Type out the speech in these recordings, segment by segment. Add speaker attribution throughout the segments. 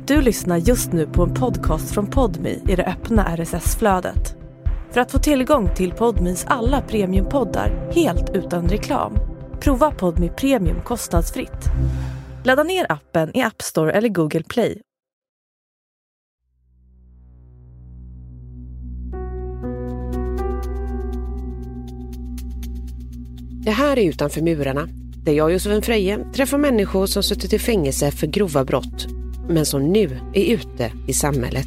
Speaker 1: Du lyssnar just nu på en podcast från Podme i det öppna RSS-flödet. För att få tillgång till Podmes alla premiumpoddar helt utan reklam, prova Podme Premium kostnadsfritt. Ladda ner appen i App Store eller Google Play.
Speaker 2: Det här är Utanför murarna, där jag och Josefin Freje träffar människor som suttit i fängelse för grova brott, men som nu är ute i samhället.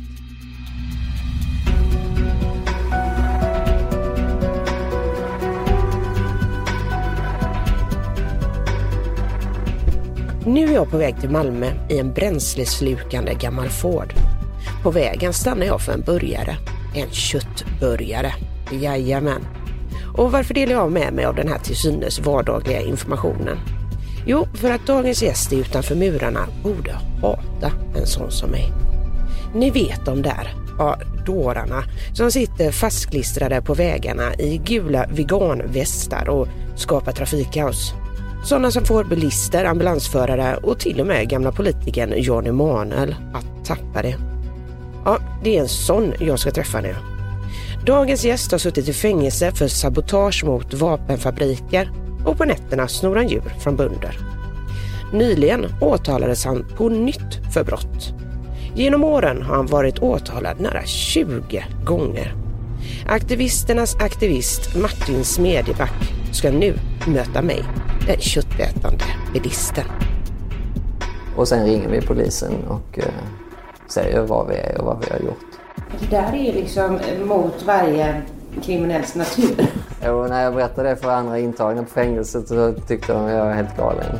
Speaker 2: Nu är jag på väg till Malmö i en bränsleslukande gammal Ford. På vägen stannar jag för en burgare. En köttburgare. Jajamän. Och varför delar jag med mig av den här till synes vardagliga informationen? Jo, för att dagens gäst Utanför murarna borde hata en sån som mig. Ni vet de där, dårarna som sitter fastklistrade på vägarna i gula veganvästar och skapar trafikkaos. Sådana som får bilister, ambulansförare och till och med gamla politikern Jan Emanuel att tappa det. Ja, det är en sån jag ska träffa nu. Dagens gäst har suttit i fängelse för sabotage mot vapenfabriker och på nätterna snor han djur från bönder. Nyligen åtalades han på nytt för brott. Genom åren har han varit åtalad nära 20 gånger. Aktivisternas aktivist Martin Smedjeback ska nu möta mig, den köttätande bilisten.
Speaker 3: Och sen ringer vi polisen och säger vad vi är och vad vi har gjort.
Speaker 2: Det där är liksom mot varje kriminells natur.
Speaker 3: Och när jag berättade det för andra intagna på fängelset så tyckte de att jag var helt galen.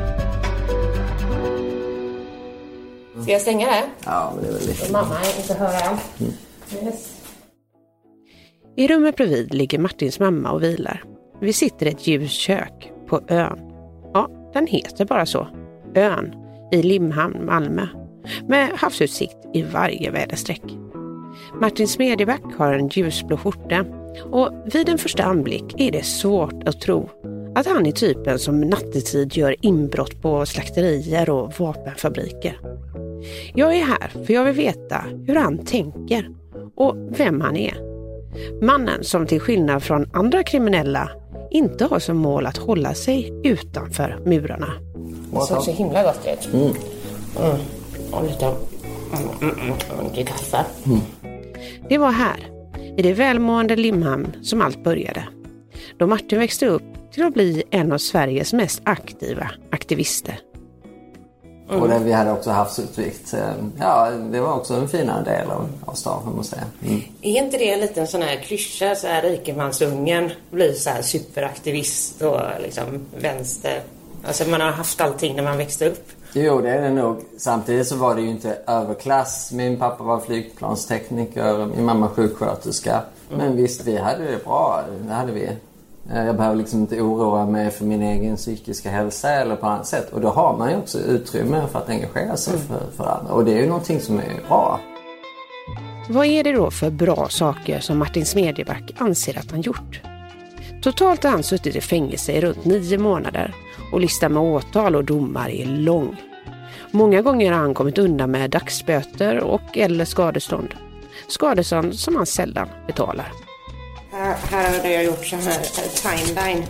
Speaker 2: Ska jag stänga det?
Speaker 3: Ja, men det är väl lite...
Speaker 2: Mamma inte höra. Yes. I rummet bredvid ligger Martins mamma och vilar. Vi sitter i ett ljuskök på ön. Ja, den heter bara så. Ön i Limhamn, Malmö. Med havsutsikt i varje väderstreck. Martin Smedjeback har en ljusblå skjorta och vid en första anblick är det svårt att tro att han är typen som nattetid gör inbrott på slakterier och vapenfabriker. Jag är här för jag vill veta hur han tänker och vem han är. Mannen som till skillnad från andra kriminella inte har som mål att hålla sig utanför murarna. Det såg så himla gott ut. Och lite kaffe. Det var här, i det välmående Limhamn, som allt började. Då Martin växte upp till att bli en av Sveriges mest aktiva aktivister.
Speaker 3: Och vi hade också havsutsikt. Ja, det var också en finare del av stan, får man säga.
Speaker 2: Är inte det en liten sån här klyscha, så här rikemansungen blir så här superaktivist och liksom vänster? Alltså man har haft allting när man växte upp.
Speaker 3: Jo, det är det nog. Samtidigt så var det ju inte överklass. Min pappa var flygplanstekniker, min mamma sjuksköterska. Men visst, vi hade det bra. Det hade vi. Jag behöver liksom inte oroa mig för min egen psykiska hälsa eller på annat sätt. Och då har man ju också utrymme för att engagera sig för andra. Och det är ju någonting som är bra. Vad är det då för bra saker som Martin Smedjeback anser att han gjort? Totalt har han suttit i fängelse i runt 9 månader och listan med åtal och domar är lång. Många gånger har han kommit undan med dagsböter och eller skadestånd. Skadestånd som han sällan betalar. Här har jag gjort så här timeline.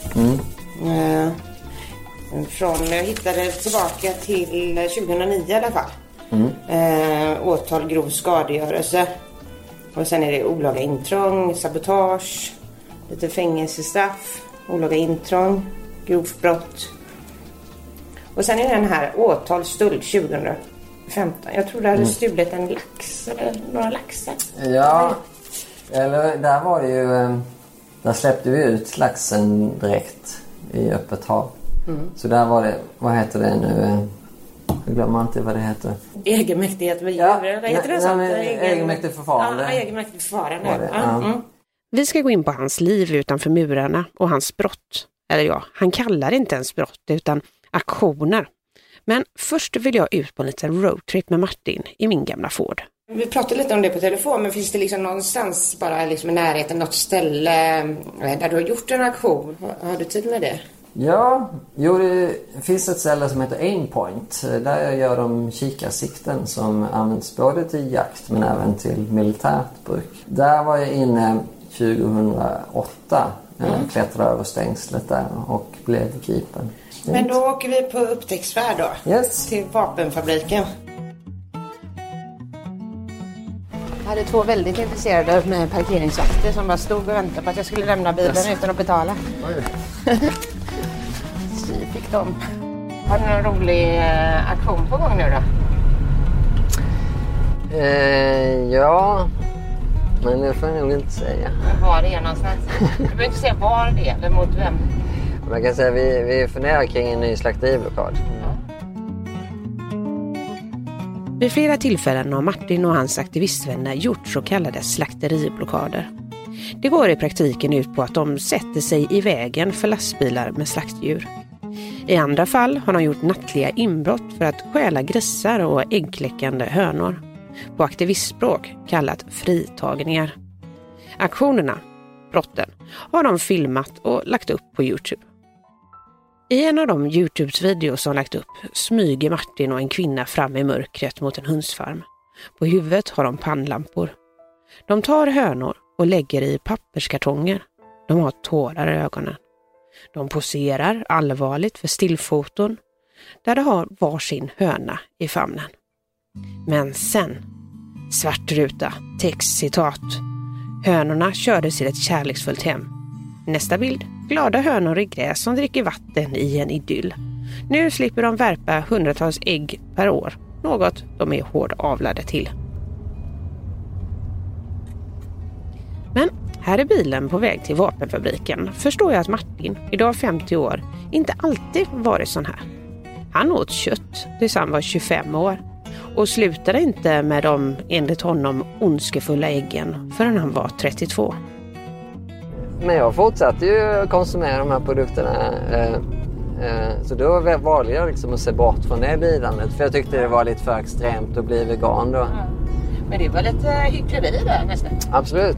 Speaker 3: Jag hittade tillbaka till 2009 i alla fall. Åtal, grov skadegörelse. Och sen är det olaga intrång, sabotage, lite fängelsestraff, olaga intrång, grovt brott. Och sen är den här åtalsstöld 2015. Jag tror det hade stulit en lax eller några laxar. Ja, eller där var det ju... Där släppte vi ut laxen direkt i öppet hav. Så där var det... Vad heter det nu? Jag glömmer inte vad det heter. Egenmäktighet med djur. Egenmäktigt förfarande. Ja, egenmäktigt förfarande. Vi ska gå in på hans liv utanför murarna och hans brott. Eller ja, han kallar det inte ens brott utan aktioner. Men först vill jag ut på en liten roadtrip med Martin i min gamla Ford. Vi pratade lite om det på telefon, men finns det liksom någonstans bara liksom i närheten, något ställe där du har gjort en aktion? Har du tid med det?
Speaker 4: Ja, det finns ett ställe som heter Aimpoint. Där gör de kikarsikten som används både till jakt men även till militärt bruk. Där var jag inne 2008. Klättrade över stängslet där och blev gripen.
Speaker 3: Men då åker vi på upptäcktsfärd då.
Speaker 4: Yes.
Speaker 3: Till vapenfabriken. Jag hade 2 väldigt intresserade med parkeringsvakter som bara stod och väntade på att jag skulle lämna bilen utan att betala. Så fick de. Har du någon rolig aktion på gång nu då?
Speaker 4: Ja, men det får jag nog inte säga.
Speaker 3: Men var det är någonstans? Du behöver inte säga var det är eller mot vem.
Speaker 4: Man kan säga att vi funderar kring en ny slakteriblockad.
Speaker 2: Vid flera tillfällen har Martin och hans aktivistvänner gjort så kallade slakteriblockader. Det går i praktiken ut på att de sätter sig i vägen för lastbilar med slaktdjur. I andra fall har de gjort nattliga inbrott för att stjäla grisar och äggkläckande hönor. På aktivistspråk kallat fritagningar. Aktionerna, brotten, har de filmat och lagt upp på YouTube. I en av de YouTube-videos som lagt upp smyger Martin och en kvinna fram i mörkret mot en hönsfarm. På huvudet har de pannlampor. De tar hönor och lägger i papperskartonger. De har tårar i ögonen. De poserar allvarligt för stillfoton där de har varsin höna i famnen. Men sen, svart ruta, text, citat. Hönorna kördes till ett kärleksfullt hem. Nästa bild, glada hönor i gräs som dricker vatten i en idyll. Nu slipper de värpa hundratals ägg per år, något de är hård avlade till. Men här är bilen på väg till vapenfabriken. Förstår jag att Martin, idag 50 år, inte alltid varit sån här. Han åt kött tills han var 25 år och slutade inte med de, enligt honom, ondskefulla äggen förrän han var 32.
Speaker 4: Men jag fortsatte ju konsumera de här produkterna. Så då valde jag liksom att se bort från det bilandet. För jag tyckte det var lite för extremt att bli vegan då.
Speaker 3: Men det var lite hyckleri där nästan.
Speaker 4: Absolut.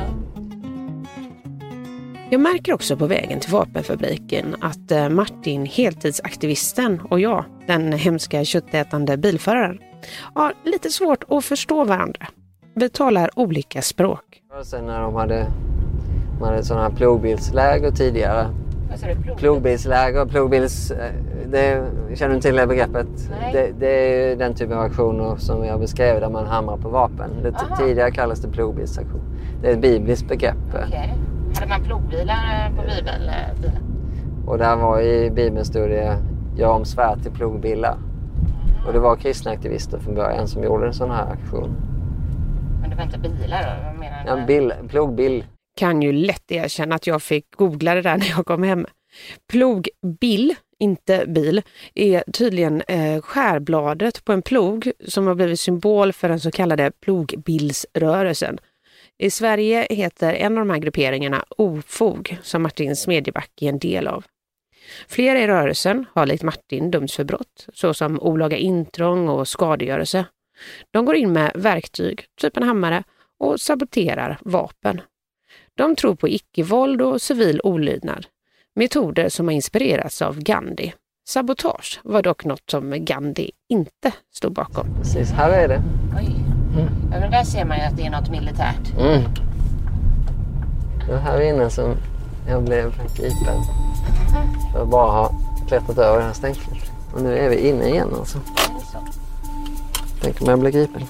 Speaker 2: Jag märker också på vägen till vapenfabriken att Martin, heltidsaktivisten, och jag, den hemska köttätande bilföraren, har lite svårt att förstå varandra. Vi talar olika språk.
Speaker 4: Sen när de hade sådana här plogbilsläger tidigare. Plogbilsläger, känner du till det begreppet? Det är den typen av aktioner som jag beskrev där man hamrar på vapen. Tidigare kallas det plogbilsaktion. Det är ett bibliskt begrepp.
Speaker 3: Okay. Hade man plogbilar på Bibeln?
Speaker 4: Och där var i Bibeln stod det gör om svärd till plogbilar. Och det var kristna aktivister från början som gjorde en sån här aktion.
Speaker 3: Men det var inte bilar då? Vad menar du?
Speaker 4: Ja, plogbil.
Speaker 2: Kan ju lätt erkänna att jag fick googla det där när jag kom hem. Plogbil, inte bil, är tydligen skärbladet på en plog som har blivit symbol för den så kallade plogbilsrörelsen. I Sverige heter en av de här grupperingarna Ofog, som Martin Smedjeback är en del av. Flera i rörelsen har likt Martin dömts för brott, såsom olaga intrång och skadegörelse. De går in med verktyg, typ en hammare, och saboterar vapen. De tror på icke-våld och civil olydnad, metoder som har inspirerats av Gandhi. Sabotage var dock något som Gandhi inte stod bakom.
Speaker 4: Precis, här är det.
Speaker 3: Oj. Ja, men där ser man ju att det är något militärt.
Speaker 4: Det var här inne som jag blev gripen. För att bara ha klättrat över det här stängslet. Och nu är vi inne igen alltså. Tänk om jag blir gripen.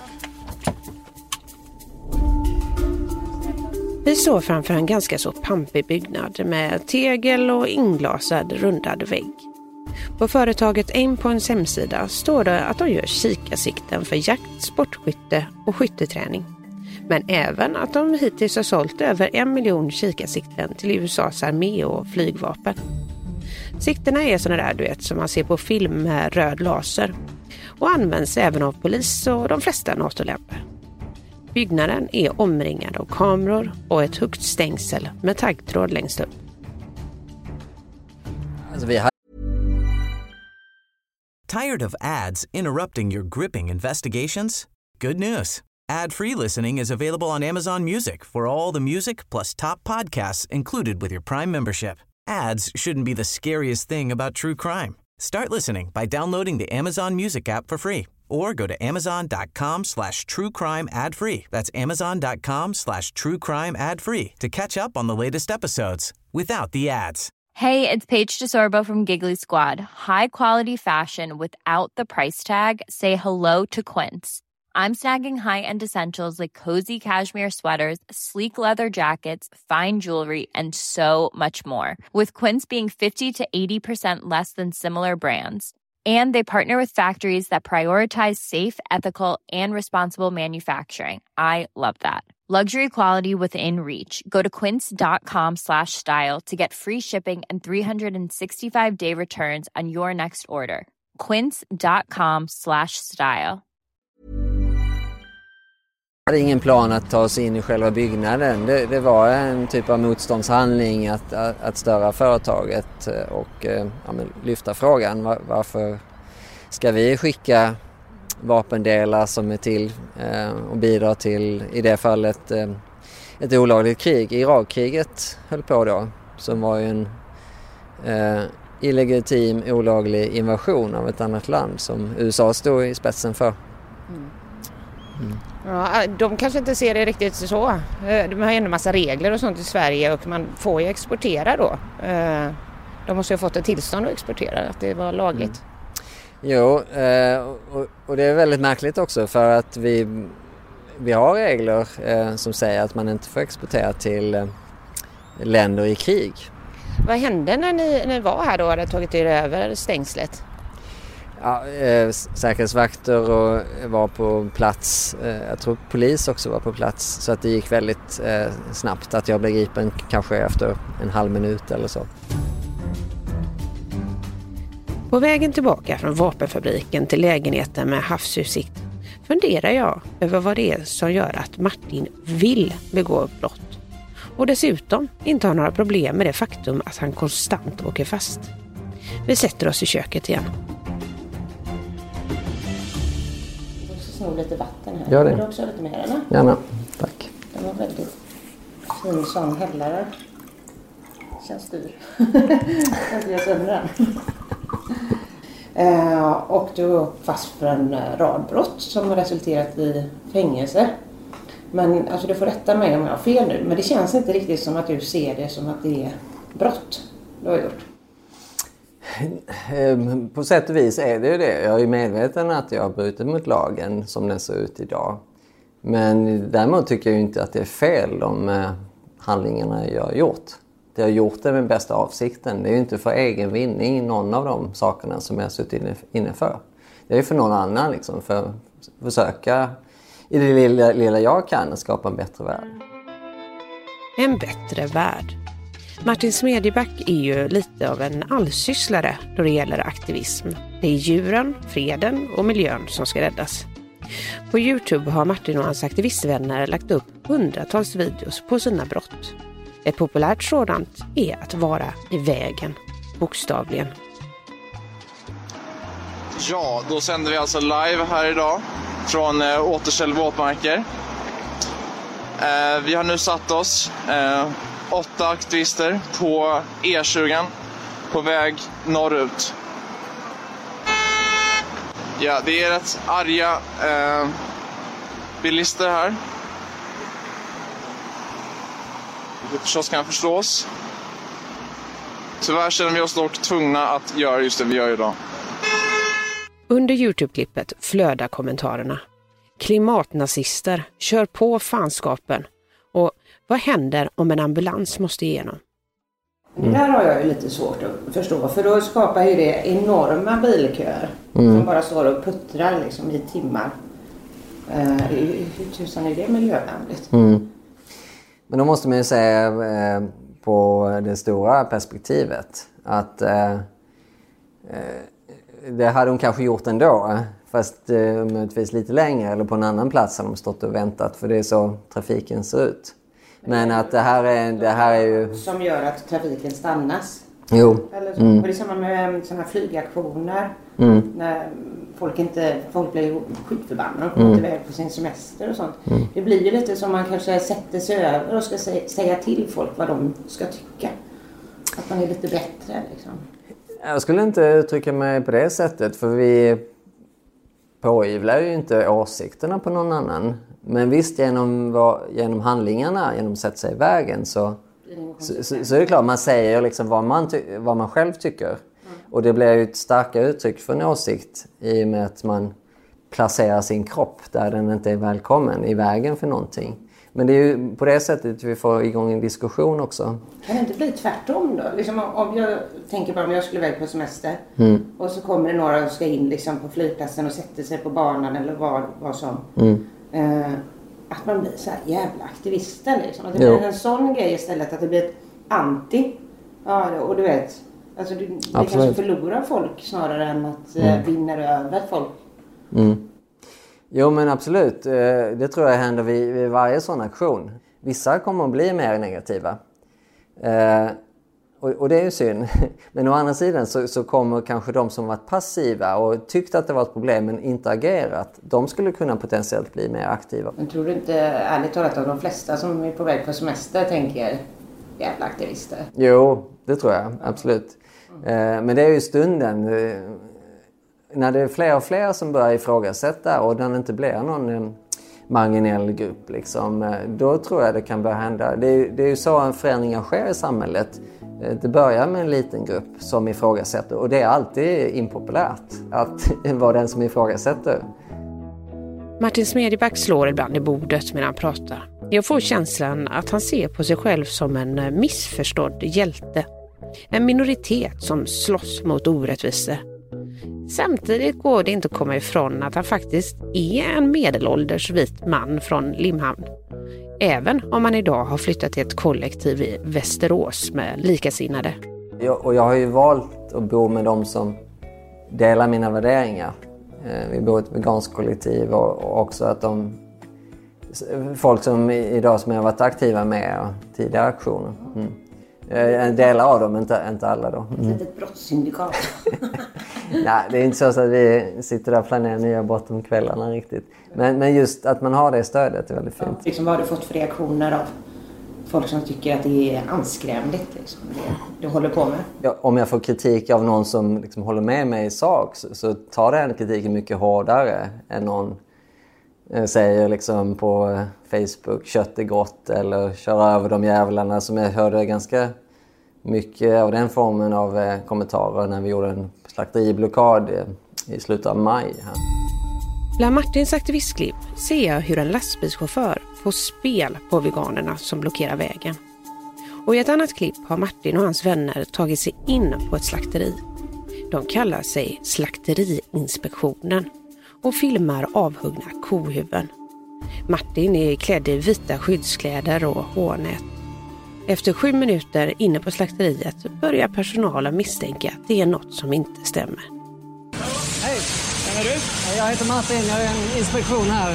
Speaker 2: Vi står framför en ganska så pampig byggnad med tegel och inglasad rundad vägg. På företaget Aimpoints hemsida står det att de gör kikarsikten för jakt, sportskytte och skytteträning. Men även att de hittills har sålt över 1 miljon kikarsikten till USAs armé och flygvapen. Sikterna är sådana där, du vet, som man ser på film med röd laser och används även av polis och de flesta NATO-länder. Byggnaden är omringad av kameror och ett högt stängsel med taggtråd längst upp.
Speaker 5: Tired of ads interrupting your gripping investigations? Good news. Ad-free listening is available on Amazon Music for all the music plus top podcasts included with your Prime membership. ads shouldn't be the scariest thing about true crime. Start listening by downloading the Amazon Music app for free or go to amazon.com/truecrime ad free. That's amazon.com/truecrime ad free to catch up on the latest episodes without the ads.
Speaker 6: Hey, it's Paige DeSorbo from Giggly Squad. High quality fashion without the price tag. Say hello to Quince. I'm snagging high-end essentials like cozy cashmere sweaters, sleek leather jackets, fine jewelry, and so much more. With Quince being 50 to 80% less than similar brands. And they partner with factories that prioritize safe, ethical, and responsible manufacturing. I love that. Luxury quality within reach. Go to quince.com/style to get free shipping and 365-day returns on your next order. quince.com/style.
Speaker 4: Jag hade ingen plan att ta oss in i själva byggnaden. Det var en typ av motståndshandling att störa företaget och lyfta frågan. Varför ska vi skicka vapendelar som är till och bidrar till, i det fallet, ett olagligt krig? Irakkriget höll på då, som var ju en illegitim, olaglig invasion av ett annat land som USA stod i spetsen för.
Speaker 2: Ja, de kanske inte ser det riktigt så. De har ju en massa regler och sånt i Sverige och man får ju exportera då. De måste ju ha fått ett tillstånd att exportera, att det var lagligt.
Speaker 4: Jo, och det är väldigt märkligt också för att vi har regler som säger att man inte får exportera till länder i krig. Vad hände när ni var här då och hade tagit er över stängslet? Ja, säkerhetsvakter var på plats. Jag tror polis också var på plats. Så att det gick väldigt snabbt att jag blev gripen kanske efter en halv minut eller så.
Speaker 2: På vägen tillbaka från vapenfabriken till lägenheten med havsutsikt funderar jag över vad det är som gör att Martin vill begå brott. Och dessutom inte har några problem med det faktum att han konstant åker fast. Vi sätter oss i köket igen. Lite vatten här.
Speaker 4: Gör det.
Speaker 2: Vill du också ha lite mer eller?
Speaker 4: Gärna, tack.
Speaker 2: Den var väldigt fin sån hällare. Känns dyr. Jag ska göra sönder den. Och du var fast för en rad brott som har resulterat i fängelse. Men alltså du får rätta mig om jag har fel nu. Men det känns inte riktigt som att du ser det som att det är brott du har gjort.
Speaker 4: På sätt och vis är det ju det. Jag är medveten att jag har brutit mot lagen som den ser ut idag. Men däremot tycker jag inte att det är fel de handlingarna jag har gjort. Jag har gjort det med bästa avsikten. Det är ju inte för egen vinning någon av de sakerna som jag har suttit inne för. Det är för någon annan liksom, för att försöka i det lilla jag kan skapa en bättre värld.
Speaker 2: En bättre värld. Martin Smedjeback är ju lite av en allsysslare då det gäller aktivism. Det är djuren, freden och miljön som ska räddas. På YouTube har Martin och hans aktivistvänner lagt upp hundratals videos på sina brott. Ett populärt sådant är att vara i vägen, bokstavligen.
Speaker 7: Ja, då sänder vi alltså live här idag från Återställ våtmarker. Vi har nu satt oss 8 aktivister på E20 på väg norrut. Ja, det är rätt arga bilister här. Det förstås kan förstås. Tyvärr känner vi oss dock tvungna att göra just det vi gör idag.
Speaker 2: Under YouTube-klippet flödar kommentarerna. Klimatnazister, kör på fanskapen. Och vad händer om en ambulans måste igenom? Det där har jag ju lite svårt att förstå. För då skapar ju det enorma bilköer. Som bara står och puttrar liksom i timmar. Hur tusan är det miljövänligt?
Speaker 4: Men då måste man ju säga på det stora perspektivet att det hade de kanske gjort ändå. Fast möjligtvis lite längre eller på en annan plats har de stått och väntat. För det är så trafiken ser ut. Men att det här är ju...
Speaker 2: Som gör att trafiken stannas.
Speaker 4: Jo.
Speaker 2: Eller så. Och det är samma med sådana här flygaktioner. När folk blir skitförbannade och kommer inte iväg på sin semester och sånt. Det blir ju lite som man kanske sätter sig över och ska säga till folk vad de ska tycka.
Speaker 3: Att man är lite bättre liksom?
Speaker 4: Jag skulle inte uttrycka mig på det sättet, för vi påivlar ju inte åsikterna på någon annan. Men visst, genom handlingarna, genom att sätta sig i vägen så är det klart, man säger liksom vad man själv tycker. Och det blir ju ett starkare uttryck för en åsikt i och med att man placerar sin kropp där den inte är välkommen, i vägen för någonting. Men det är ju på det sättet vi får igång en diskussion också. Kan
Speaker 3: det inte bli tvärtom då? Liksom om jag tänker bara om jag skulle iväg på semester och så kommer det några och ska in liksom på flygplatsen och sätter sig på banan eller vad som. Att man blir så här jävla aktivister liksom. Att det blir en sån grej istället, att det blir ett anti. Ja, och du vet, alltså det kanske förlorar folk snarare än att vinna över folk.
Speaker 4: Jo, men absolut. Det tror jag händer vid varje sån aktion. Vissa kommer att bli mer negativa. Och det är ju synd. Men å andra sidan så kommer kanske de som varit passiva och tyckte att det var ett problem men inte agerat, de skulle kunna potentiellt bli mer aktiva.
Speaker 3: Men tror du inte, ärligt talat, av de flesta som är på väg på semester tänker jävla aktivister?
Speaker 4: Jo, det tror jag. Absolut. Men det är ju stunden. När det är fler och fler som börjar ifrågasätta och den inte blir någon marginell grupp liksom, då tror jag det kan börja hända. Det är ju så en förändring sker i samhället. Det börjar med en liten grupp som ifrågasätter, och det är alltid impopulärt att vara den som ifrågasätter.
Speaker 2: Martin Smedjeback slår ibland i bordet medan han pratar. Jag får känslan att han ser på sig själv som en missförstådd hjälte. En minoritet som slåss mot orättvisor. Samtidigt går det inte att komma ifrån att han faktiskt är en medelålders vit man från Limhamn. Även om han idag har flyttat till ett kollektiv i Västerås med likasinnade.
Speaker 4: Och jag har ju valt att bo med dem som delar mina värderingar. Vi bor i ett veganskt kollektiv och också att folk som idag som jag har varit aktiva med och tidigare aktioner. Delar av dem, inte alla då.
Speaker 3: Ett brottssyndikat.
Speaker 4: Nej, det är inte så att vi sitter där och planerar nya brott om kvällarna riktigt. Men just att man har det stödet är väldigt fint.
Speaker 3: Liksom, vad har du fått för reaktioner av folk som tycker att det är anskrämligt liksom, det du håller på med?
Speaker 4: Ja, om jag får kritik av någon som liksom håller med mig i sak så tar den kritiken mycket hårdare än någon säger liksom på Facebook kött är gott eller kör över de jävlarna, som jag hörde ganska mycket av den formen av kommentarer när vi gjorde en slakteriblockad i slutet av maj.
Speaker 2: Bland Martins aktivistklipp ser jag hur en lastbilschaufför får spel på veganerna som blockerar vägen. Och i ett annat klipp har Martin och hans vänner tagit sig in på ett slakteri. De kallar sig Slakteriinspektionen och filmar avhuggna kohuvuden. Martin är klädd i vita skyddskläder och hårnät. Efter 7 minuter inne på slakteriet börjar personalen misstänka att det är något som inte stämmer.
Speaker 8: Hej, vem är du?
Speaker 9: Jag heter Martin, jag är en inspektion här.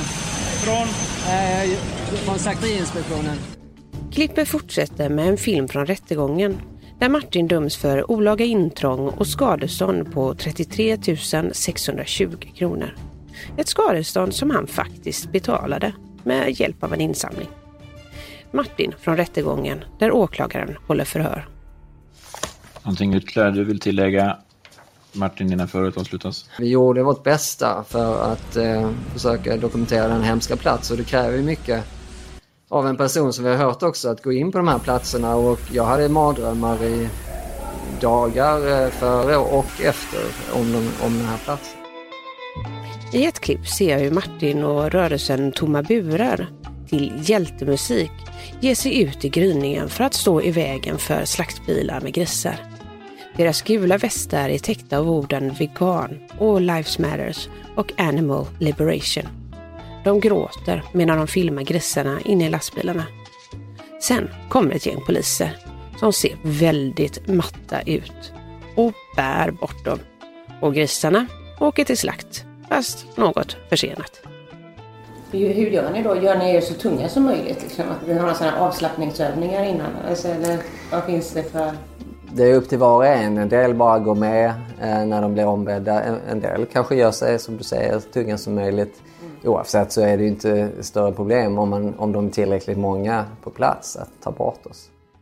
Speaker 8: Från
Speaker 9: Slakteriinspektionen.
Speaker 2: Klippet fortsätter med en film från rättegången där Martin döms för olaga intrång och skadestånd på 33 620 kronor. Ett skadestånd som han faktiskt betalade med hjälp av en insamling. Martin från rättegången där åklagaren håller förhör.
Speaker 10: Någonting ytterligare du vill tillägga, Martin, innan förhöret avslutas?
Speaker 4: Vi gjorde vårt bästa för att försöka dokumentera den hemska plats, och det kräver mycket av en person som vi har hört också att gå in på de här platserna, och jag hade mardrömmar i dagar före och efter om den här platsen.
Speaker 2: I ett klipp ser jag hur Martin och rörelsen Tomma burar till hjältemusik ger sig ut i gryningen för att stå i vägen för slaktbilar med grisar. Deras gula västar är täckta av orden vegan, all lives matters och animal liberation. De gråter medan de filmar grisarna inne i lastbilarna. Sen kommer ett gäng poliser som ser väldigt matta ut och bär bort dem. Och grisarna åker till slakt, fast något försenat.
Speaker 3: Hur gör ni då? Gör ni er så tunga som möjligt? Liksom? Att ni har sådana avslappningsövningar innan? Alltså, eller vad finns det för...
Speaker 4: Det är upp till var och en. En del bara går med när de blir ombedda. En del kanske gör sig, som du säger, så tunga som möjligt. Oavsett så är det ju inte större problem om de är tillräckligt många på plats att ta bort oss.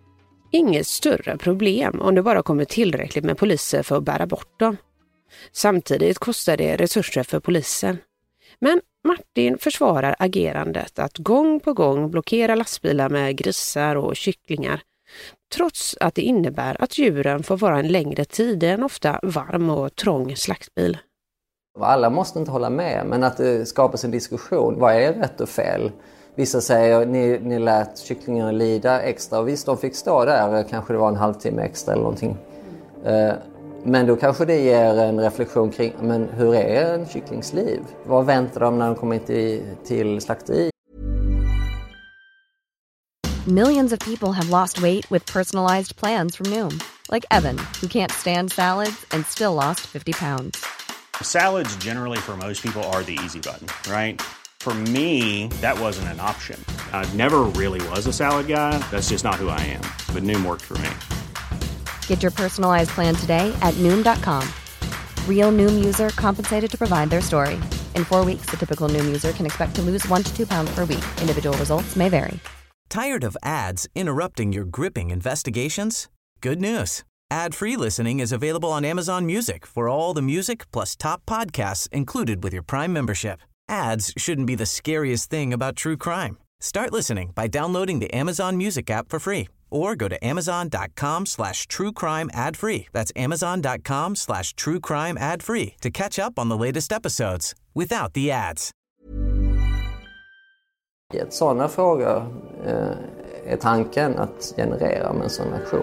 Speaker 2: Inget större problem om det bara kommer tillräckligt med poliser för att bära bort dem. Samtidigt kostar det resurser för polisen. Men Martin försvarar agerandet att gång på gång blockera lastbilar med grisar och kycklingar, trots att det innebär att djuren får vara en längre tid i en ofta varm och trång slaktbil.
Speaker 4: Alla måste inte hålla med, men att det skapas en diskussion. Vad är rätt och fel? Vissa säger ni lät kycklingarna lida extra, och visst, de fick stå där, kanske det var en halvtimme extra eller någonting. Men då kanske det ger en reflektion kring, men hur är en kycklings liv? Vad väntar de när de kommer till slakteri?
Speaker 11: Millions of people have lost weight with personalized plans from Noom. Like Evan, who can't stand salads and still lost 50 pounds.
Speaker 12: Salads generally for most people are the easy button, right? For me, that wasn't an option. I never really was a salad guy. That's just not who I am. But Noom worked for me.
Speaker 11: Get your personalized plan today at Noom.com. Real Noom user compensated to provide their story. In 4 weeks, the typical Noom user can expect to lose 1 to 2 pounds per week. Individual results may vary.
Speaker 5: Tired of ads interrupting your gripping investigations? Good news. Ad-free listening is available on Amazon Music for all the music plus top podcasts included with your Prime membership. Ads shouldn't be the scariest thing about true crime. Start listening by downloading the Amazon Music app for free or go to amazon.com/truecrime ad-free. That's amazon.com/truecrime ad-free to catch up on the latest episodes without the ads.
Speaker 4: Sådana frågor är tanken att generera med en sån aktion.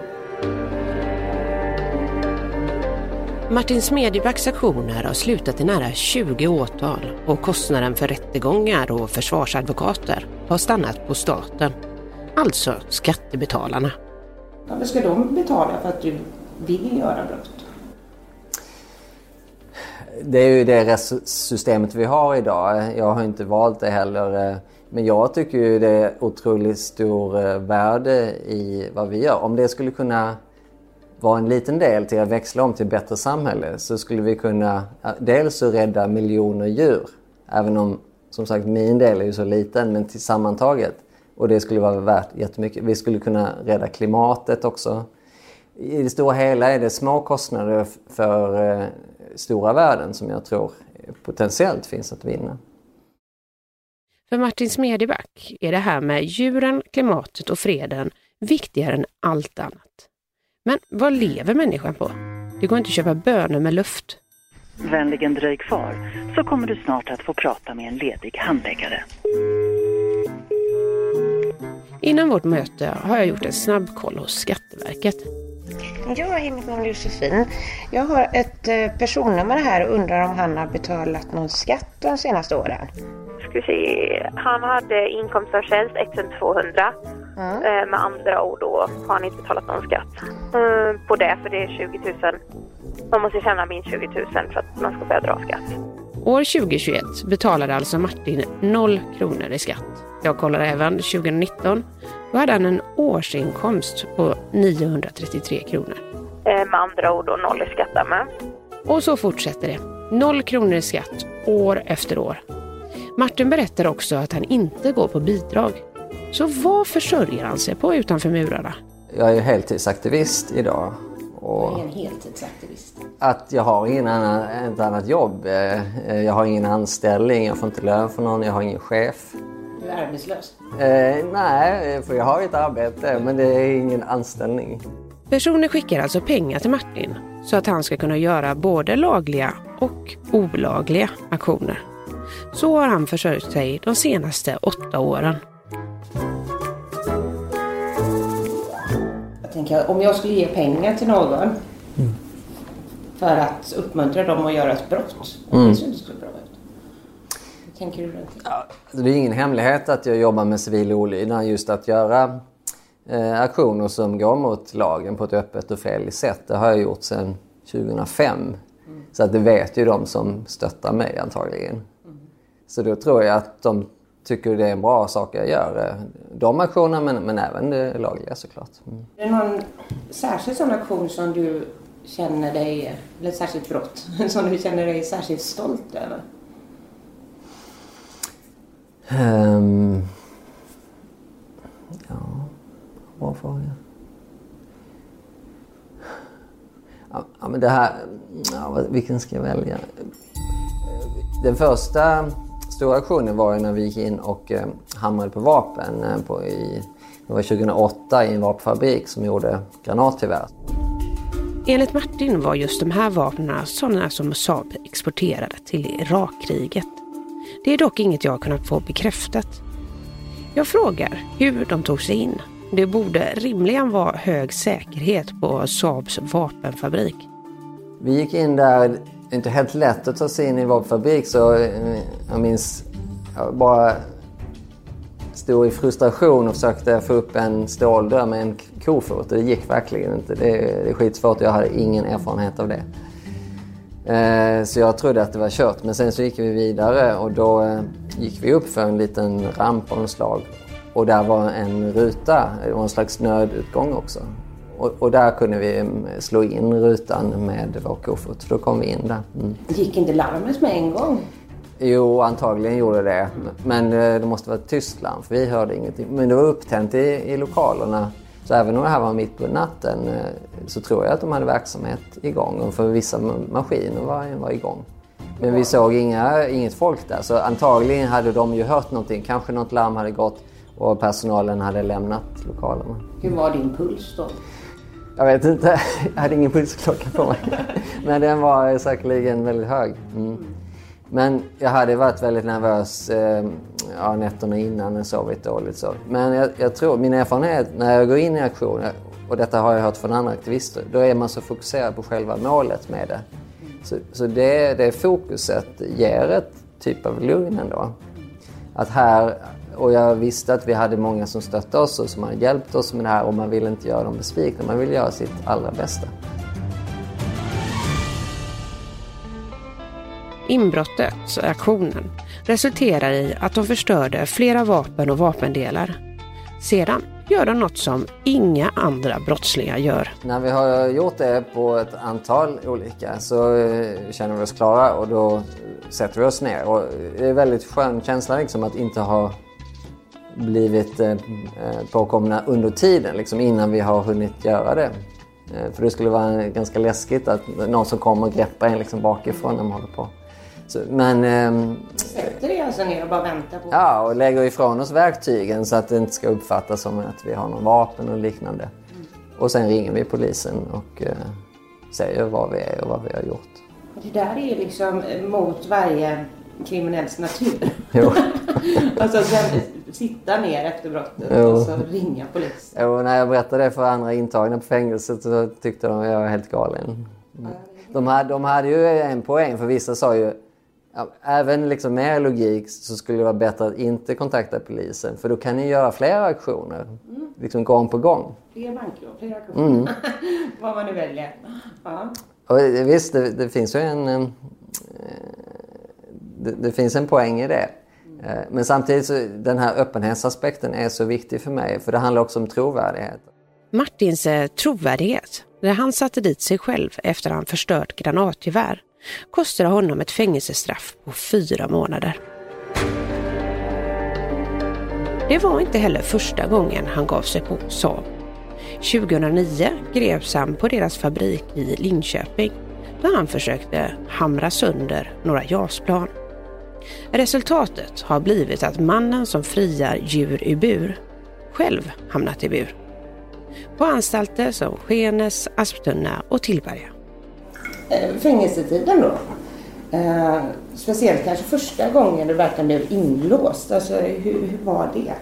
Speaker 2: Martin Smedjebacks aktioner har slutat i nära 20 åtal och kostnaden för rättegångar och försvarsadvokater har stannat på staten, alltså skattebetalarna.
Speaker 3: Varför ska de betala för att du vill göra brott?
Speaker 4: Det är ju det systemet vi har idag. Jag har inte valt det heller. Men jag tycker ju det är otroligt stor värde i vad vi gör. Om det skulle kunna vara en liten del till att växla om till ett bättre samhälle, så skulle vi kunna dels rädda miljoner djur. Även om, som sagt, min del är ju så liten, men sammantaget. Och det skulle vara värt jättemycket. Vi skulle kunna rädda klimatet också. I det stora hela är det små kostnader för stora värden som jag tror potentiellt finns att vinna.
Speaker 2: För Martin Smedjeback är det här med djuren, klimatet och freden viktigare än allt annat. Men vad lever människan på? Det går inte att köpa bönor med luft.
Speaker 13: Vänligen dröj kvar, så kommer du snart att få prata med en ledig handläggare.
Speaker 2: Innan vårt möte har jag gjort en snabb koll hos Skatteverket.
Speaker 3: Ja, mitt namn är Josefin. Jag har ett personnummer här och undrar om han har betalat någon skatt de senaste åren.
Speaker 14: Ska vi se. Han hade inkomst av tjänst 1200. Med andra ord då har han inte betalat någon skatt på det, för det är 20 000. Man måste tjäna minst 20 000 för att man ska börja dra skatt.
Speaker 2: År 2021 betalade alltså Martin 0 kronor i skatt. Jag kollade även 2019. Då hade han en årsinkomst på 933 kronor.
Speaker 14: Med andra ord då 0 i skatt med.
Speaker 2: Och så fortsätter det. 0 kronor i skatt år efter år. Martin berättar också att han inte går på bidrag. Så vad försörjer han sig på utanför murarna?
Speaker 4: Jag är heltidsaktivist idag. Och
Speaker 3: Jag är en heltidsaktivist.
Speaker 4: att jag har ett annat jobb. Jag har ingen anställning, jag får inte lön för någon, jag har ingen chef.
Speaker 3: Du är arbetslös?
Speaker 4: Nej, för jag har ett arbete, men det är ingen anställning.
Speaker 2: Personer skickar alltså pengar till Martin så att han ska kunna göra både lagliga och olagliga aktioner. Så har han försörjt sig de senaste 8 åren.
Speaker 3: Jag tänker, om jag skulle ge pengar till någon för att uppmuntra dem att göra ett brott, det skulle inte bra ut. Tänker du det?
Speaker 4: Ja, det är ingen hemlighet att jag jobbar med civil olydnad, just att göra aktioner som går mot lagen på ett öppet och färdigt sätt. Det har jag gjort sedan 2005. Så att det vet ju de som stöttar mig antagligen. Så då tror jag att de tycker det är en bra sak jag gör. De aktionerna, men även det lagliga såklart.
Speaker 3: Är det någon särskild sån aktion som du känner dig, eller ett särskilt brott, som du känner dig särskilt stolt över?
Speaker 4: Ja, bra fråga. Ja, men det här... Ja, vilken ska jag välja? Den första stora aktionen var när vi gick in och hamrade på vapen. Det var 2008 i en vapenfabrik som gjorde granatgevär.
Speaker 2: Enligt Martin var just de här vapnen sådana som Saab exporterade till Irakkriget. Det är dock inget jag har kunnat få bekräftat. Jag frågar hur de tog sig in. Det borde rimligen vara hög säkerhet på Saabs vapenfabrik.
Speaker 4: Vi gick in där, inte helt lätt att ta sig in i vapenfabrik, så jag minns jag bara stod i frustration och försökte få upp en ståldörr med en kofot. Det gick verkligen inte. Det är skitsvårt och jag hade ingen erfarenhet av det. Så jag trodde att det var kört. Men sen så gick vi vidare och då gick vi upp för en liten ramp av en slag. Och där var en ruta, det var en slags nödutgång också. Och där kunde vi slå in rutan med vår kofot. Då kom vi in där.
Speaker 3: Gick inte larmet med en gång?
Speaker 4: Jo, antagligen gjorde det. Men det måste vara Tyskland, för vi hörde ingenting. Men det var upptänt i lokalerna. Så även om det här var mitt på natten så tror jag att de hade verksamhet igång. Och för vissa maskiner var igång. Men vi såg inget folk där. Så antagligen hade de ju hört någonting. Kanske något larm hade gått och personalen hade lämnat lokalerna.
Speaker 3: Hur var din puls då?
Speaker 4: Jag vet inte. Jag hade ingen pulsklocka på mig. Men den var säkerligen väldigt hög. Men jag hade varit väldigt nervös nätterna innan jag sovit dåligt. Så. Men jag tror, min erfarenhet när jag går in i aktion, och detta har jag hört från andra aktivister, då är man så fokuserad på själva målet med det. Så det fokuset ger ett typ av lugn ändå. Att här, och jag visste att vi hade många som stöttade oss och som hade hjälpt oss med det här, och man vill inte göra dem besvikna, man vill göra sitt allra bästa.
Speaker 2: Inbrottet, aktionen, resulterar i att de förstörde flera vapen och vapendelar. Sedan gör de något som inga andra brottslingar gör.
Speaker 4: När vi har gjort det på ett antal olika så känner vi oss klara och då sätter vi oss ner. Och det är en väldigt skön känsla liksom, att inte ha blivit påkomna under tiden liksom, innan vi har hunnit göra det. För det skulle vara ganska läskigt att någon som kommer och greppar en liksom bakifrån när man håller på. Så, men
Speaker 3: sätter det alltså ner och bara väntar på?
Speaker 4: Ja, och lägger ifrån oss verktygen så att det inte ska uppfattas som att vi har någon vapen och liknande. Och sen ringer vi polisen och säger vad vi är och vad vi har gjort.
Speaker 3: Det där är liksom mot varje kriminells natur.
Speaker 4: Jo.
Speaker 3: Alltså sen sitta ner efter brottet och så ringa polisen.
Speaker 4: Och när jag berättade det för andra intagna på fängelset så tyckte de att jag var helt galen. De hade ju en poäng, för vissa sa ju även liksom med logik så skulle det vara bättre att inte kontakta polisen, för då kan ni göra flera aktioner liksom gång på gång.
Speaker 3: Fler banker och fler aktioner. Vad man nu väljer. Ja.
Speaker 4: Och visst, det finns ju det finns en poäng i det. Men samtidigt så den här öppenhetsaspekten är så viktig för mig, för det handlar också om trovärdighet.
Speaker 2: Martins trovärdighet, när han satte dit sig själv efter han förstört granatgevär, kostade honom ett fängelsestraff på 4 månader. Det var inte heller första gången han gav sig på Saab. 2009 greps han på deras fabrik i Linköping, där han försökte hamra sönder några JAS-plan. Resultatet har blivit att mannen som friar djur i bur själv hamnat i bur. På anstalter som Skenes, Asptunna och Tillberga.
Speaker 3: Fängelsetiden då? Speciellt kanske första gången du verkligen blev inlåst. Alltså hur var det?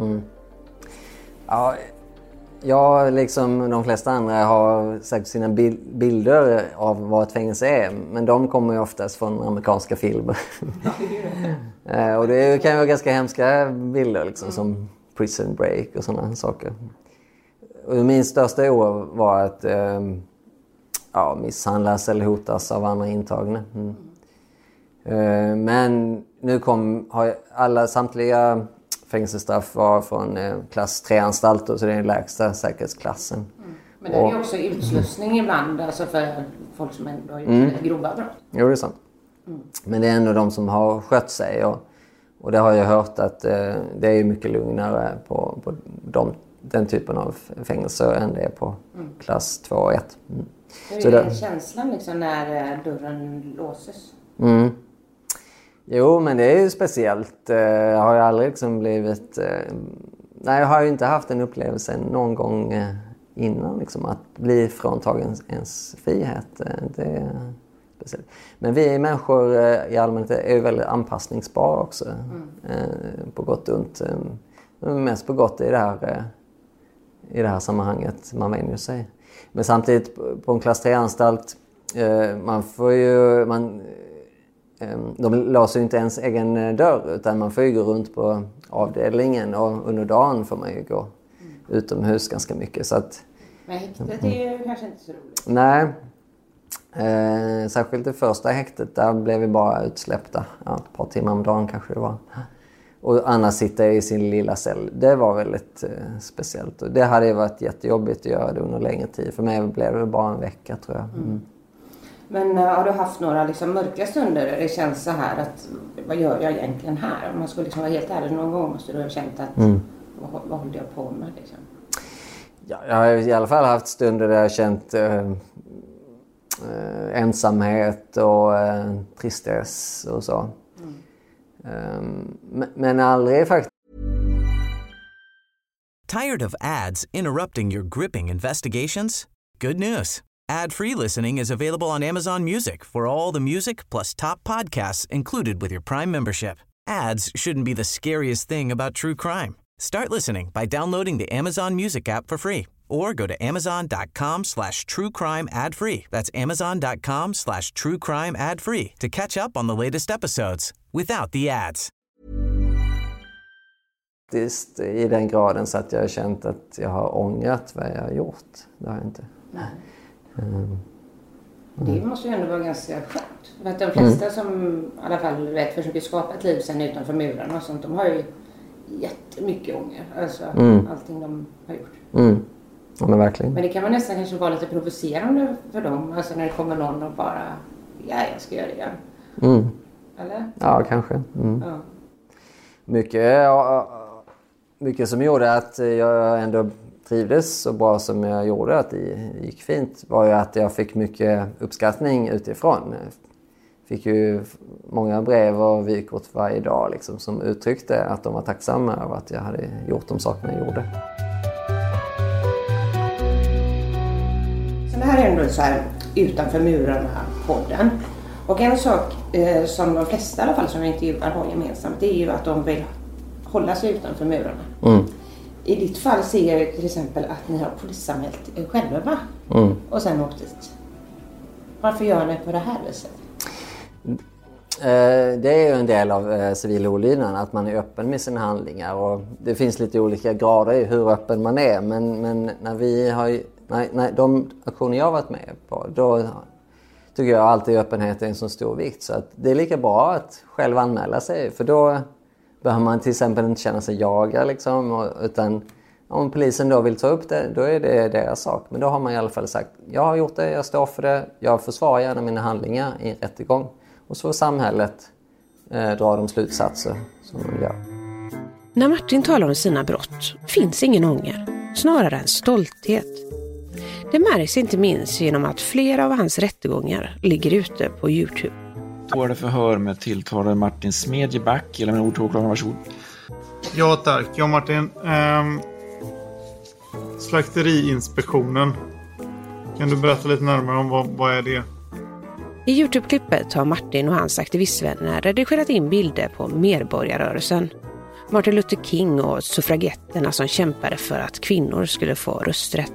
Speaker 4: Ja, jag liksom de flesta andra har sagt sina bilder av vad ett fängelse är. Men de kommer ju oftast från amerikanska filmer. Och det kan ju vara ganska hemska bilder liksom, som Prison Break och sådana saker. Och min största oro var att misshandlas eller hotas av andra intagna. Men nu har samtliga fängelsestraff var från klass 3-anstalter, så det är den lägsta säkerhetsklassen.
Speaker 3: Men det är ju också utslussning ibland, alltså för folk som ändå har gjort grova brott.
Speaker 4: Jo, det är sant. Men det är ändå de som har skött sig, och det har jag hört att det är mycket lugnare på den typen av fängelser än det är på klass 2 och 1.
Speaker 3: Hur är känslan liksom när dörren låses?
Speaker 4: Jo, men det är ju speciellt. Jag har ju aldrig liksom blivit... Nej, jag har ju inte haft en upplevelse någon gång innan liksom, att bli fråntagen ens frihet. Det är speciellt. Men vi människor i allmänhet är ju väldigt anpassningsbara också. På gott och ont. Mest på gott i det här sammanhanget. Man vänjer sig. Men samtidigt på en klass 3-anstalt, de låser ju inte ens egen dörr, utan man får ju gå runt på avdelningen, och under dagen får man ju gå utomhus ganska mycket. Så att,
Speaker 3: men häktet är ju kanske inte så roligt.
Speaker 4: Nej, särskilt det första häktet, där blev vi bara utsläppta ett par timmar om dagen kanske det var. Och annars sitta i sin lilla cell. Det var väldigt speciellt. Och det hade ju varit jättejobbigt att göra det under längre tid. För mig blev det bara en vecka, tror jag.
Speaker 3: Men har du haft några liksom mörka stunder där det känns så här att vad gör jag egentligen här? Om man skulle liksom vara helt ärlig, någon gång måste du ha känt att vad håller jag på med liksom?
Speaker 4: Ja, jag har i alla fall haft stunder där jag känt ensamhet och tristess och så. Men aldrig faktiskt.
Speaker 5: Tired of ads interrupting your gripping investigations? Good news. Ad-free listening is available on Amazon Music for all the music plus top podcasts included with your Prime membership. Ads shouldn't be the scariest thing about true crime. Start listening by downloading the Amazon Music app for free or go to amazon.com/truecrime ad-free. That's amazon.com/truecrime ad-free to catch up on the latest episodes without the ads.
Speaker 4: I den graden så att jag har känt att jag har ångrat vad jag har gjort. Det har jag inte.
Speaker 3: Det måste ju ändå vara ganska skönt. För att de flesta som i alla fall försöker skapa ett liv sen utanför murarna och sånt, de har ju jättemycket ånger. Alltså allting de har gjort.
Speaker 4: Ja, men verkligen.
Speaker 3: Men det kan man nästan kanske vara lite provocerande för dem. Alltså när det kommer någon och bara, jag ska göra det igen. Eller?
Speaker 4: Ja, kanske. Ja. Mycket som gjorde att jag ändå trivdes så bra som jag gjorde, att det gick fint, var ju att jag fick mycket uppskattning utifrån. Jag fick ju många brev och vykort varje dag liksom, som uttryckte att de var tacksamma över att jag hade gjort de sakerna jag gjorde.
Speaker 3: Så det här är ändå så här utanför murarna-podden. Och en sak som de flesta i alla fall som jag intervjuar har gemensamt, det är ju att de vill hålla sig utanför murarna. I ditt fall ser jag till exempel att ni har polisanmält er själva och sen åkt dit. Varför gör ni på det här viset?
Speaker 4: Det är ju en del av civil olydnad att man är öppen med sina handlingar, och det finns lite olika grader i hur öppen man är, men när vi har de aktioner jag har varit med på, då tycker jag alltid öppenhet är en så stor vikt, så att det är lika bra att själv anmäla sig, för då behöver man till exempel inte känna sig jagad liksom, utan om polisen då vill ta upp det, då är det deras sak. Men då har man i alla fall sagt, jag har gjort det, jag står för det, jag försvarar gärna mina handlingar i en rättegång. Och så får samhället dra de slutsatser som de gör.
Speaker 2: När Martin talar om sina brott finns ingen ånger, snarare en stolthet. Det märks inte minst genom att flera av hans rättegångar ligger ute på YouTube.
Speaker 10: Då är det förhör med tilltalade Martin Smedjeback, eller med ord till åklagaren, varsågod.
Speaker 8: Ja tack, ja Martin. Slakteriinspektionen. Kan du berätta lite närmare om vad är det?
Speaker 2: I YouTube-klippet har Martin och hans aktivistvänner redigerat in bilder på medborgarrörelsen. Martin Luther King och suffragetterna som kämpade för att kvinnor skulle få rösträtt.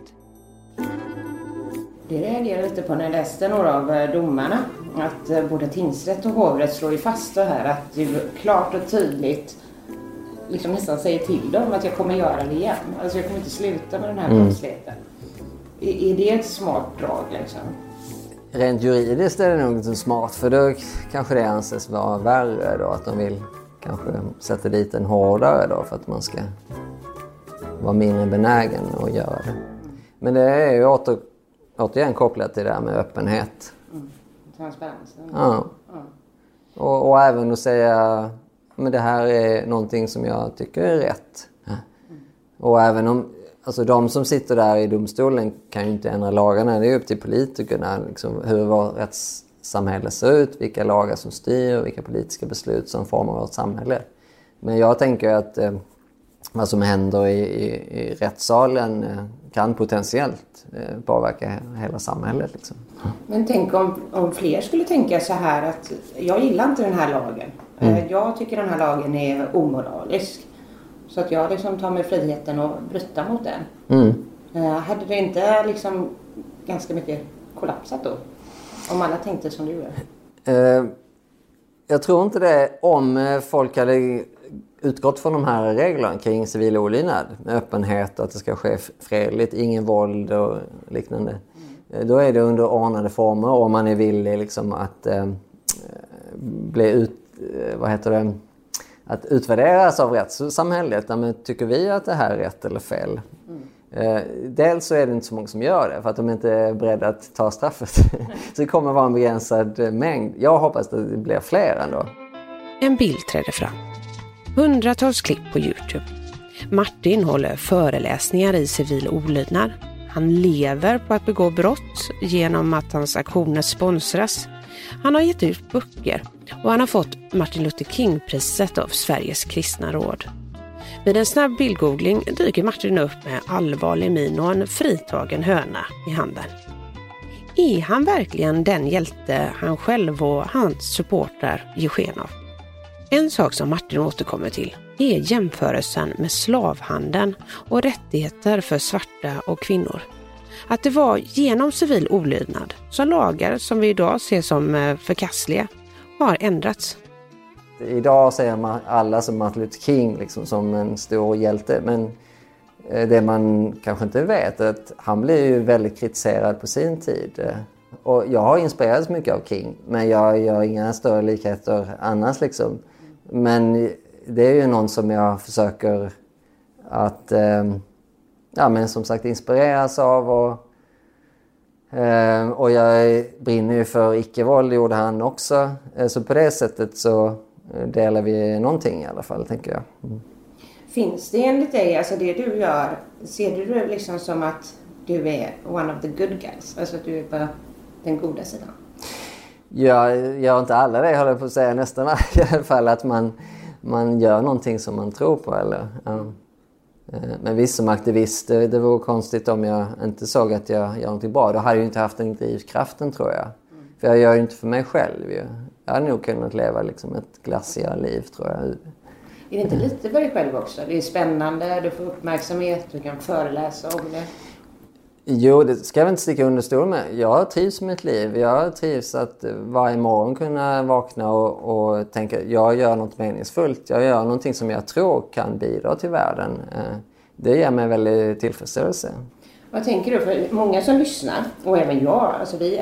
Speaker 3: Det reagerade lite på när jag läste några av domarna. Att både tingsrätt och hovrätt slår ju fast det här att du klart och tydligt liksom nästan säger till dem att jag kommer göra det igen. Alltså jag kommer inte sluta med den här brottsligheten. Är det ett smart drag liksom?
Speaker 4: Rent juridiskt är det nog inte smart, för då kanske det anses vara värre då, att de vill kanske sätta dit en hårdare då för att man ska vara mindre benägen att göra det. Men det är ju återigen kopplat till det här med öppenhet.
Speaker 3: Transparensen.
Speaker 4: Ja. Och även att säga, men det här är någonting som jag tycker är rätt. Och även om alltså de som sitter där i domstolen kan ju inte ändra lagarna. Det är upp till politikerna liksom, hur vårt rättssamhälle ser ut, vilka lagar som styr, vilka politiska beslut som formar vårt samhälle. Men jag tänker att vad som händer i rättssalen kan potentiellt påverka hela samhället. Liksom.
Speaker 3: Men tänk om fler skulle tänka så här att jag gillar inte den här lagen. Jag tycker den här lagen är omoralisk. Så att jag liksom tar mig friheten att bryta mot den. Hade det inte liksom ganska mycket kollapsat då? Om alla tänkte som du gör?
Speaker 4: Jag tror inte det om folk hade utgått från de här reglerna kring civil olydnad. Med öppenhet och att det ska ske fredligt, ingen våld och liknande. Då är det under ordnade former om man är villig liksom att bli att utvärderas av rättssamhället. Men tycker vi att det här är rätt eller fel? Dels så är det inte så många som gör det för att de inte är beredda att ta straffet. Så det kommer vara en begränsad mängd. Jag hoppas att det blir fler ändå.
Speaker 2: En bild trädde fram. Hundratals klipp på YouTube. Martin håller föreläsningar i civil olydnad. Han lever på att begå brott genom att hans aktioner sponsras. Han har gett ut böcker och han har fått Martin Luther King-priset av Sveriges kristna råd. Vid en snabb bildgoogling dyker Martin upp med allvarlig min och en fritagen höna i handen. Är han verkligen den hjälte han själv och hans supportrar ger sken av? En sak som Martin återkommer till är jämförelsen med slavhandeln och rättigheter för svarta och kvinnor. Att det var genom civil olydnad som lagar som vi idag ser som förkastliga har ändrats.
Speaker 4: Idag ser man alla som Martin Luther King liksom, som en stor hjälte. Men det man kanske inte vet är att han blev ju väldigt kritiserad på sin tid. Och jag har inspirerats mycket av King. Men jag gör inga större likheter annars liksom. Men det är ju någon som jag försöker att men som sagt inspireras av. Och jag brinner ju för icke-våld, gjorde han också. Så på det sättet så delar vi någonting i alla fall, tänker jag.
Speaker 3: Finns det enligt dig, alltså det du gör, ser du det liksom som att du är one of the good guys? Alltså att du är på den goda sidan? Jag
Speaker 4: gör inte alla det, håller jag på att säga nästan i alla fall. Att man gör någonting som man tror på. Eller, ja. Men visst, som aktivist, det vore konstigt om jag inte såg att jag gör någonting bra. Då hade jag ju inte haft den drivkraften, tror jag. För jag gör ju inte för mig själv. Jag hade nog kunnat leva liksom ett glassigare liv, tror jag.
Speaker 3: Är det inte lite för dig själv också? Det är spännande, du får uppmärksamhet, du kan föreläsa om det.
Speaker 4: Jo, det ska jag inte sticka under stol med. Jag trivs med mitt liv. Jag trivs att varje morgon kunna vakna och tänka jag gör något meningsfullt. Jag gör någonting som jag tror kan bidra till världen. Det ger mig väldigt tillfredsställelse.
Speaker 3: Vad tänker du? För många som lyssnar, och även jag, alltså vi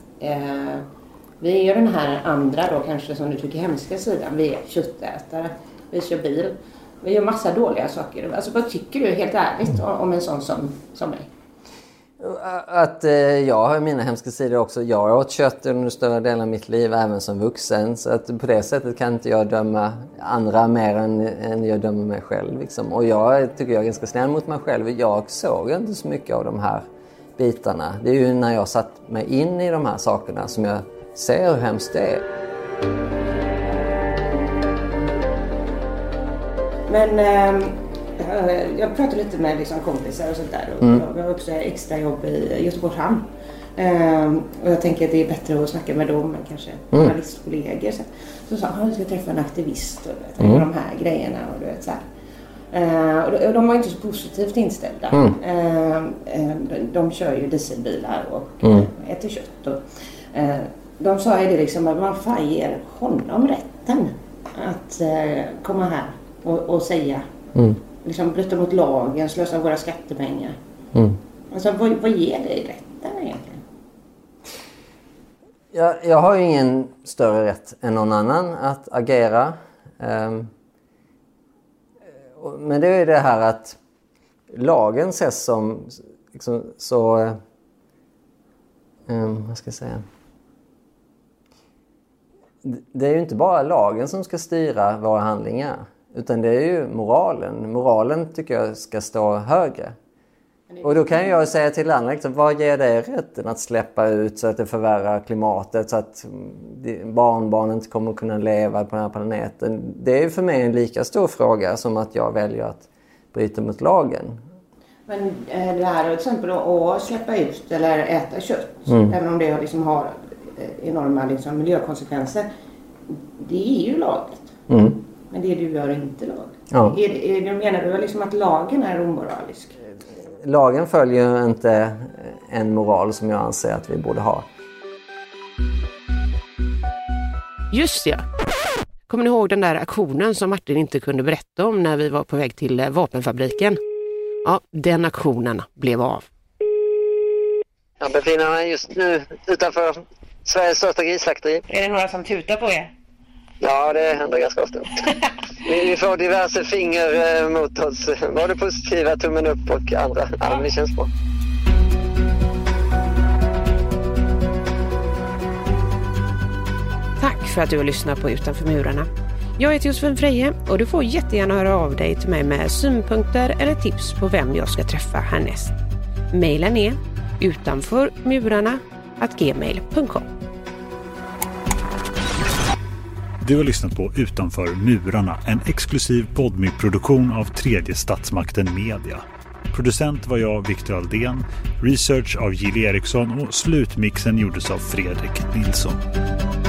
Speaker 3: är den här andra då kanske som du tycker hemska sidan. Vi är köttätare, vi kör bil, vi gör massa dåliga saker. Alltså vad tycker du helt ärligt om en sån som mig?
Speaker 4: Att jag har mina hemska sidor också. Jag har åt kött under större delen av mitt liv, även som vuxen. Så att på det sättet kan inte jag döma andra mer än jag dömer mig själv. Liksom. Och jag tycker jag är ganska snäll mot mig själv. Jag såg inte så mycket av de här bitarna. Det är ju när jag satt mig in i de här sakerna som jag ser hur hemskt det är.
Speaker 3: Men jag pratar lite med liksom kompisar och sånt där. Och jag har också extra jobb i Göteborgs hamn. Och jag tänker att det är bättre att snacka med dem än kanske journalistkollegor. Så sa han att jag ska träffa en aktivist och de här grejerna och du vet så här. Och de var inte så positivt inställda. De kör ju dieselbilar och äter kött. Och, de sa ju det liksom att man fan ger honom rätten att komma här och säga liksom bryta mot lagen, slösa våra skattepengar. Alltså vad ger det i rätten egentligen?
Speaker 4: Jag har ju ingen större rätt än någon annan att agera. Men det är ju det här att lagen ses som liksom, så vad ska jag säga? Det är ju inte bara lagen som ska styra våra handlingar, utan det är ju moralen. Moralen tycker jag ska stå högre. Och då kan jag säga till andra, liksom, vad ger dig rätten att släppa ut så att det förvärrar klimatet, så att barnbarnen inte kommer att kunna leva på den här planeten? Det är för mig en lika stor fråga som att jag väljer att bryta mot lagen. Men
Speaker 3: det här till exempel att släppa ut eller äta kött, även om det liksom har enorma liksom miljökonsekvenser, det är ju lagligt. Men det du gör är inte lagligt. Ja. Menar du liksom att lagen är omoralisk?
Speaker 4: Lagen följer inte en moral som jag anser att vi borde ha.
Speaker 2: Just ja. Kommer ni ihåg den där aktionen som Martin inte kunde berätta om när vi var på väg till vapenfabriken? Ja, den aktionen blev av.
Speaker 15: Jag befinner mig just nu utanför Sveriges största grisslakteri.
Speaker 3: Är det några som tutar på er?
Speaker 15: Ja, det händer ganska ofta. Vi får diverse finger mot oss. Både positiva, tummen upp och andra. Ja, men det känns bra.
Speaker 2: Tack för att du har lyssnat på Utanför murarna. Jag heter Josefin Freje och du får jättegärna höra av dig till mig med synpunkter eller tips på vem jag ska träffa härnäst. Mailen är utanförmurarna@gmail.com.
Speaker 16: Du har lyssnat på Utanför murarna, en exklusiv Podme-produktion av Tredje Statsmakten Media. Producent var jag, Viktor Aldén, research av Jill Eriksson och slutmixen gjordes av Fredrik Nilsson.